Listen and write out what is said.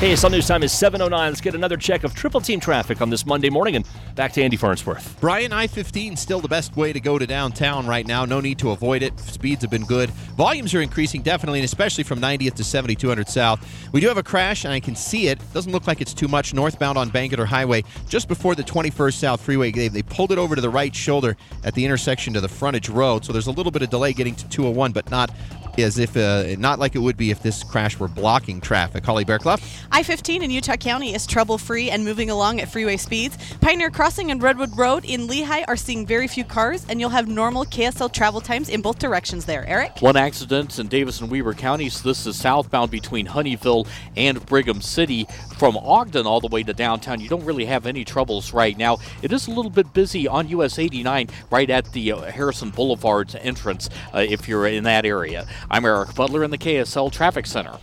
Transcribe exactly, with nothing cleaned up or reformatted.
K S L News time is seven oh nine. Let's get another check of triple team traffic on this Monday morning, and back to Andy Farnsworth. Brian, I fifteen still the best way to go to downtown right now. No need to avoid it. Speeds have been good. Volumes are increasing definitely, and especially from ninetieth to seventy-two hundred south. We do have a crash, and I can see it. Doesn't look like it's too much northbound on Bangerter Highway just before the twenty-first South Freeway. They, they pulled it over to the right shoulder at the intersection to the frontage road, so there's a little bit of delay getting to two oh one, but not as if uh, not like it would be if this crash were blocking traffic. Holly Bearclough. I fifteen in Utah County is trouble-free and moving along at freeway speeds. Pioneer Crossing and Redwood Road in Lehigh are seeing very few cars, and you'll have normal K S L travel times in both directions there. Eric? One accident in Davis and Weber counties. This is southbound between Honeyville and Brigham City. From Ogden all the way to downtown, you don't really have any troubles right now. It is a little bit busy on U S eighty-nine right at the uh, Harrison Boulevard's entrance uh, if you're in that area. I'm Eric Butler in the K S L Traffic Center.